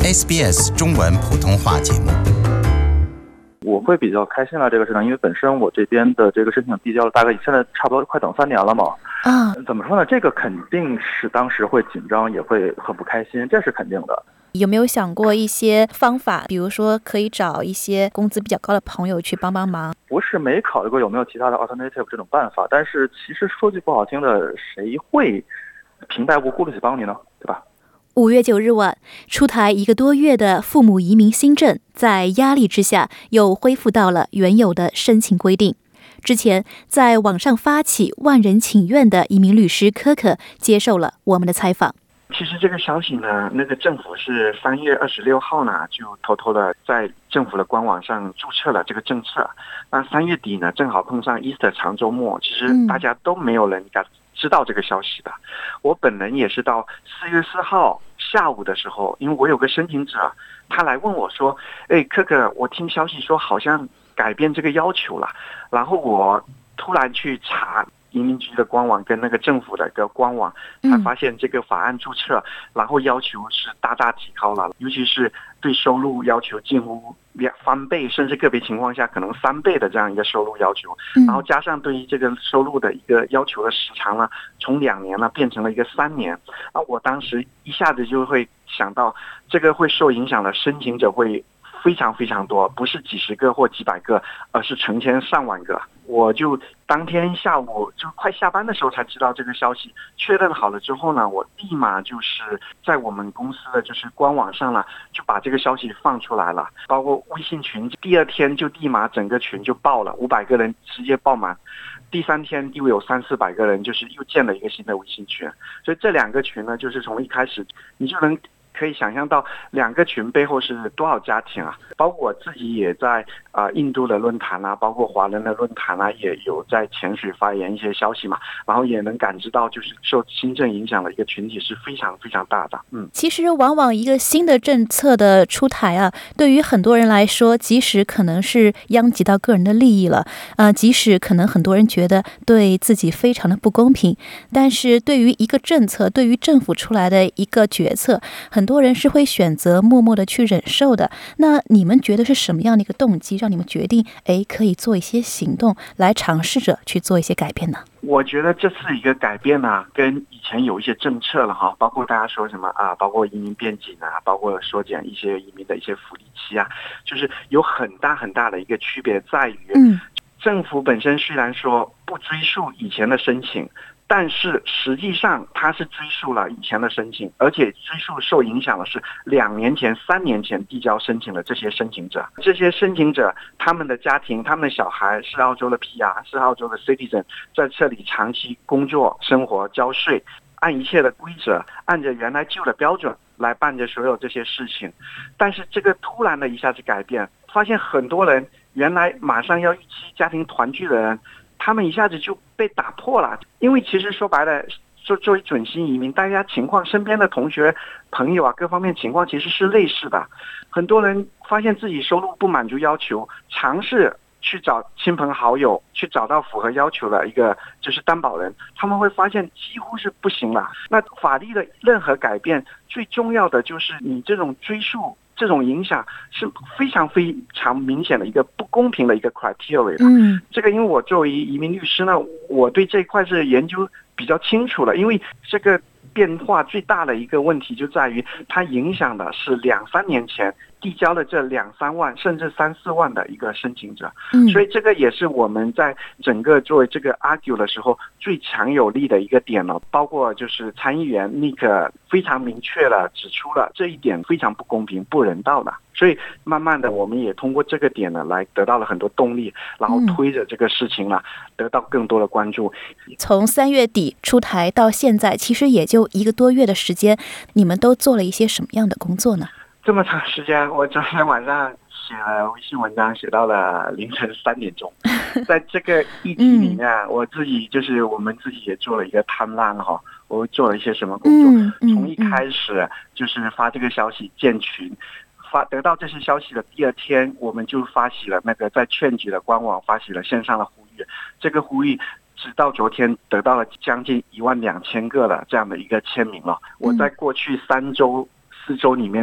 SBS 中文普通话节目。 我会比较开心了这个事情，因为本身我这边的这个申请递交了，大概现在差不多快等3年了嘛。怎么说呢？这个肯定是当时会紧张，也会很不开心，这是肯定的。 有没有想过一些方法，比如说可以找一些工资比较高的朋友去帮帮忙？ 不是没考虑过有没有其他的 alternative 这种办法，但是其实说句不好听的，谁会平白无故的去帮你呢？对吧 ？5月9日晚，出台1个多月的父母移民新政，在压力之下又恢复到了原有的申请规定。之前在网上发起万人请愿的移民律师柯可接受了我们的采访。 其实这个消息呢，那个政府是3月26号呢就偷偷的在政府的官网上注册了这个政策。那3月底呢，正好碰上 Easter 长周末，其实大家都没有人知道这个消息的。我本人也是到4月4号下午的时候，因为我有个申请者，他来问我说：“柯可，我听消息说好像改变这个要求了。”然后我突然去查移民局的官网跟那个政府的一个官网，才发现这个法案注册，然后要求是大大提高了，尤其是对收入要求近乎翻倍，甚至个别情况下可能3倍的这样一个收入要求，然后加上对于这个收入的一个要求的时长呢，从2年呢变成了一个3年。那我当时一下子就会想到，这个会受影响的申请者会非常非常多，不是几十个或几百个，而是成千上万个。我就当天下午就快下班的时候才知道这个消息，确认好了之后呢，我立马就是在我们公司的就是官网上了，就把这个消息放出来了，包括微信群，第2天就立马整个群就爆了，500个人直接爆满。第3天又有300-400个人，就是又建了一个新的微信群。所以这2个群呢，就是从一开始你就能可以想象到2个群背后是多少家庭啊！包括我自己也在印度的论坛啊，包括华人的论坛啊，也有在潜水发言一些消息嘛，然后也能感知到就是受新政影响的一个群体是非常非常大的。 其实往往一个新的政策的出台啊，对于很多人来说，即使可能是殃及到个人的利益了，即使可能很多人觉得对自己非常的不公平，但是对于一个政策，对于政府出来的一个决策，很多人是会选择默默的去忍受的。那你们觉得是什么样的一个动机让你们决定可以做一些行动来尝试着去做一些改变呢？ 我觉得这次一个改变呢，跟以前有一些政策了哈，包括大家说什么包括移民边境啊，包括缩减一些移民的一些福利期啊，就是有很大很大的一个区别在于，政府本身虽然说不追溯以前的申请，但是实际上它是追溯了以前的申请，而且追溯受影响的是2年前、3年前递交申请的这些申请者。这些申请者，他们的家庭、他们的小孩是澳洲的 PR， 是澳洲的 citizen， 在这里长期工作、生活、交税，按一切的规则，按着原来旧的标准来办着所有这些事情。但是这个突然的一下子改变，发现很多人原来马上要预期家庭团聚的人，他们一下子就被打破了。因为其实说白了，作为准新移民，大家情况身边的同学朋友啊，各方面情况其实是类似的。很多人发现自己收入不满足要求，尝试去找亲朋好友，去找到符合要求的一个就是担保人，他们会发现几乎是不行了。那法律的任何改变，最重要的就是你这种追溯，这种影响是非常非常明显的一个不公平的一个 criteria 的。这个因为我作为移民律师呢，我对这一块是研究比较清楚了。因为这个变化最大的一个问题就在于，它影响的是2-3年前递交了这2-3万甚至3-4万的一个申请者。所以这个也是我们在整个作为这个 argue 的时候最强有力的一个点了。包括就是参议员 Nick 非常明确了指出了这一点非常不公平、不人道的。所以慢慢的我们也通过这个点呢，来得到了很多动力，然后推着这个事情呢，得到更多的关注。 从3月底出台到现在，其实也就1个多月的时间，你们都做了一些什么样的工作呢？ 这么长时间，我昨天晚上写了微信文章，写到了凌晨3点钟。在这个议题里面，我们自己也做了一个timeline哈，我做了一些什么工作？从一开始就是发这个消息建群。得到这些消息的第2天，我们就发起了那个在劝举的官网发起了线上的呼吁。这个呼吁直到昨天得到了将近12000个的这样的一个签名了。我在过去3周、4周里面的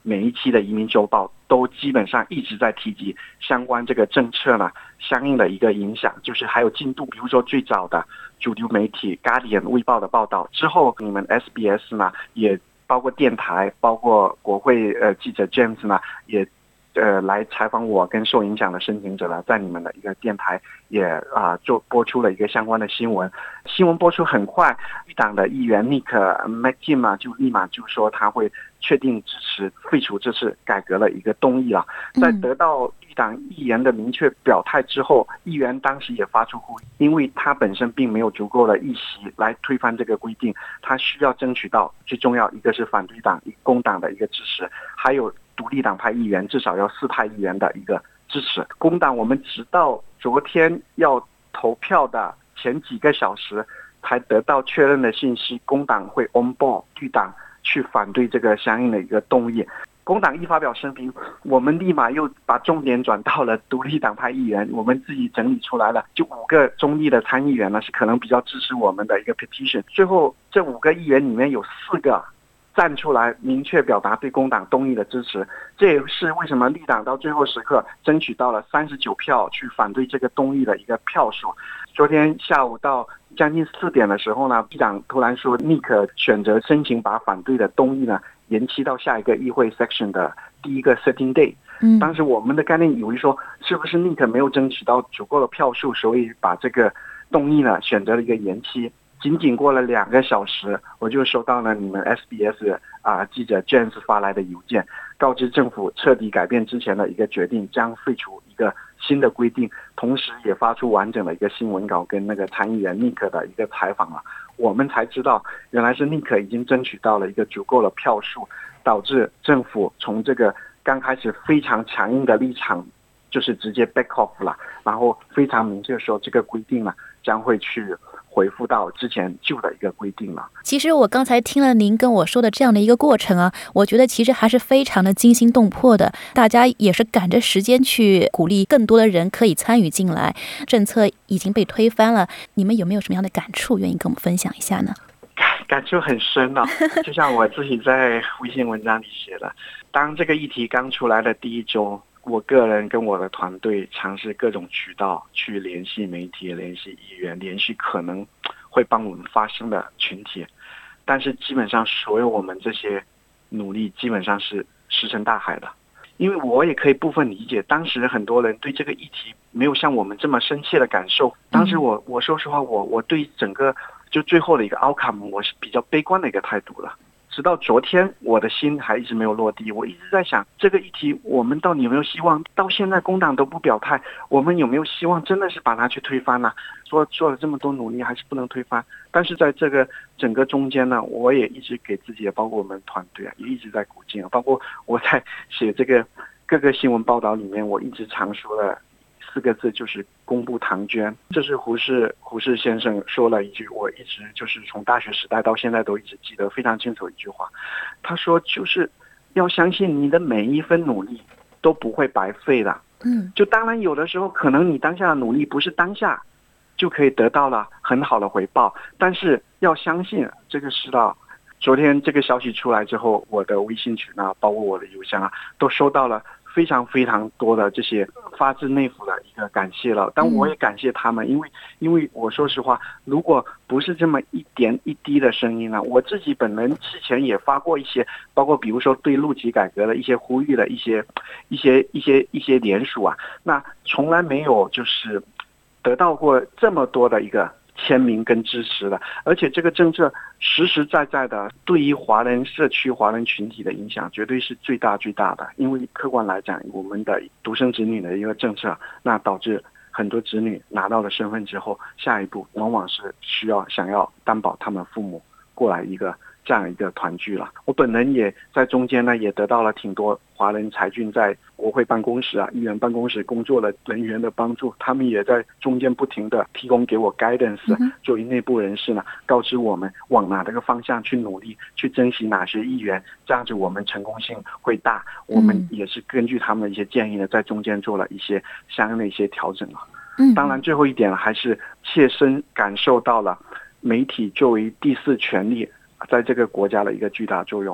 每一期的移民周报都基本上一直在提及相关这个政策呢相应的一个影响，就是还有进度。比如说最早的主流媒体 Guardian 卫报的报道之后，你们 SBS 呢也包括电台，包括国会记者 James 呢也来采访我跟受影响的申请者呢，在你们的一个电台也播出了一个相关的新闻。新闻播出很快，绿党的议员 Nick McKim 就立马就说他会确定支持废除这次改革的一个动议了。在得到绿党议员的明确表态之后，议员当时也发出呼吁，因为他本身并没有足够的议席来推翻这个规定，他需要争取到最重要一个是反对党工党的一个支持，还有独立党派议员至少要4派议员的一个支持。工党我们直到昨天要投票的前几个小时才得到确认的信息，工党会 on board 绿党去反对这个相应的一个动议。工党一发表声明，我们立马又把重点转到了独立党派议员，我们自己整理出来了，就5个中立的参议员呢是可能比较支持我们的一个 petition。最后这5个议员里面有4个站出来明确表达对工党动议的支持，这也是为什么绿党到最后时刻争取到了39票去反对这个动议的一个票数。昨天下午到将近4点的时候呢，绿党突然说 Nick 选择申请把反对的动议呢延期到下一个议会 section 的第一个 setting day。当时我们的概念以为说是不是 Nick 没有争取到足够的票数，所以把这个动议呢选择了一个延期。仅仅过了2个小时，我就收到了你们 SBS 记者 James 发来的邮件，告知政府彻底改变之前的一个决定，将废除一个新的规定，同时也发出完整的一个新闻稿跟那个参议员 Nick 的一个采访了。我们才知道原来是 Nick 已经争取到了一个足够的票数，导致政府从这个刚开始非常强硬的立场就是直接 back off 了，然后非常明确说这个规定呢将会去回复到之前旧的一个规定了。 其实我刚才听了您跟我说的这样的一个过程啊，我觉得其实还是非常的惊心动魄的。大家也是赶着时间去鼓励更多的人可以参与进来，政策已经被推翻了，你们有没有什么样的感触愿意跟我们分享一下呢？ 感触很深啊，就像我自己在微信文章里写的，当这个议题刚出来的第一周，我个人跟我的团队尝试各种渠道去联系媒体、联系议员、联系可能会帮我们发声的群体，但是基本上所有我们这些努力基本上是石沉大海的。因为我也可以部分理解，当时很多人对这个议题没有像我们这么深切的感受。当时我说实话，我对整个就最后的一个 outcome 我是比较悲观的一个态度了。直到昨天，我的心还一直没有落地。我一直在想，这个议题我们到底有没有希望？到现在工党都不表态，我们有没有希望真的是把它去推翻呢？做了这么多努力，还是不能推翻。但是在这个整个中间呢，我也一直给自己，包括我们团队也一直在鼓劲，包括我在写这个各个新闻报道里面，我一直常说的4个字就是公布唐娟。这是胡适先生说了一句，我一直就是从大学时代到现在都一直记得非常清楚一句话。他说就是要相信你的每一分努力都不会白费的。就当然有的时候可能你当下的努力不是当下就可以得到了很好的回报，但是要相信这个世道。昨天这个消息出来之后，我的微信群啊，包括我的邮箱啊，都收到了非常非常多的这些发自内腑的一个感谢了。但我也感谢他们，因为我说实话，如果不是这么一点一滴的声音呢，我自己本人之前也发过一些，包括比如说对路籍改革的一些呼吁的一些联署啊，那从来没有就是得到过这么多的一个签名跟支持的，而且这个政策实实在在的对于华人社区、华人群体的影响绝对是最大的。因为客观来讲，我们的独生子女的一个政策，那导致很多子女拿到了身份之后，下一步往往是想要担保他们父母过来这样一个团聚了。我本人也在中间呢，也得到了挺多华人才俊在国会办公室啊、议员办公室工作的人员的帮助，他们也在中间不停的提供给我 guidance， 作为内部人士呢，告知我们往哪个方向去努力，去珍惜哪些议员，这样子我们成功性会大。我们也是根据他们的一些建议呢，在中间做了一些相应的一些调整啊。当然最后一点还是切身感受到了媒体作为第4权力在这个国家的一个巨大作用。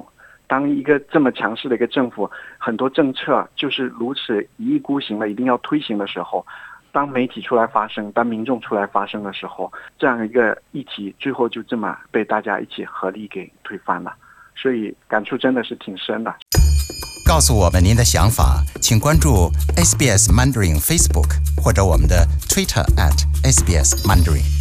当一个这么强势的一个政府，很多政策就是如此一意孤行的一定要推行的时候，当媒体出来发声，当民众出来发声的时候，这样一个议题最后就这么被大家一起合力给推翻了，所以感触真的是挺深的。 告诉我们您的想法，请关注 SBS Mandarin Facebook 或者我们的 Twitter @SBS Mandarin。